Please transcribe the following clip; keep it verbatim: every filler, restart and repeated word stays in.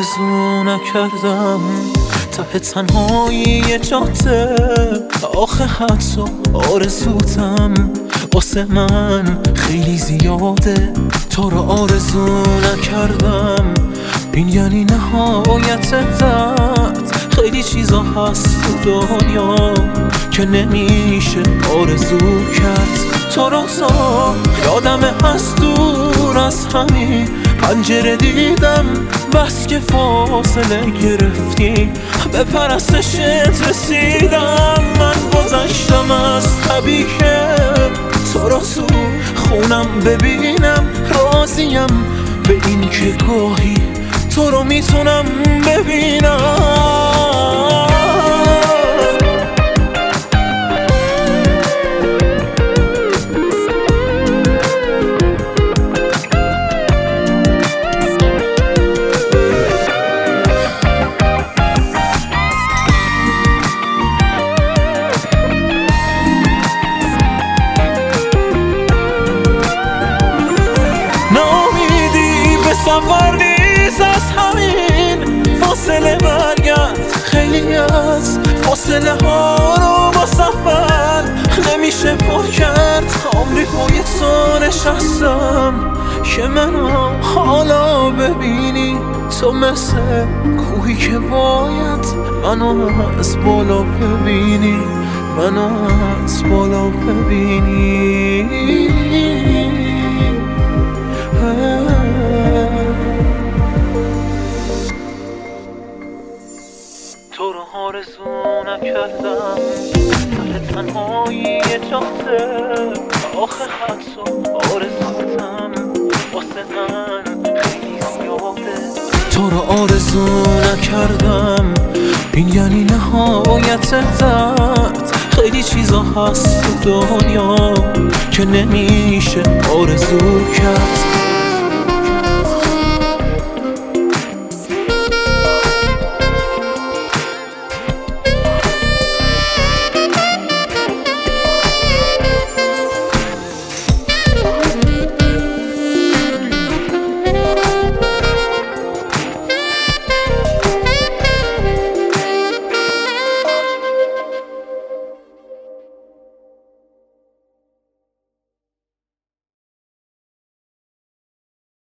آرزو نکردم ته تنهایی جاده، آخه حتی آرزوتم واسه من خیلی زیاده. تو رو آرزو نکردم این یعنی نهایت درد. خیلی چیزا هست تو دنیا که نمیشه آرزو کرد. تو رو تا یادمه از دور از همین پنجره دیدم، بس که فاصله گرفتی به پرستشت رسیدم. من گذشتم از طبیعی که تو رو تو خونم ببینم، راضیم به این که گاهی تو رو میتونم ببینم. سفر نیست از همین فاصله برگرد. خیلی از فاصله ها رو با سفر نمیشه پر کرد. عمری پای تو نشستم که منو حالا ببینی. تو مثل کوهی که باید منو از بالا ببینی، منو از بالا ببینی. تو رو آرزو نکردم ته تنهایی جاده، آخه حتی آرزوتم واسه من خیلی زیاده. تو رو آرزو نکردم این یعنی نهایت درد. خیلی چیزا هست تو دنیا که نمیشه آرزو کرد.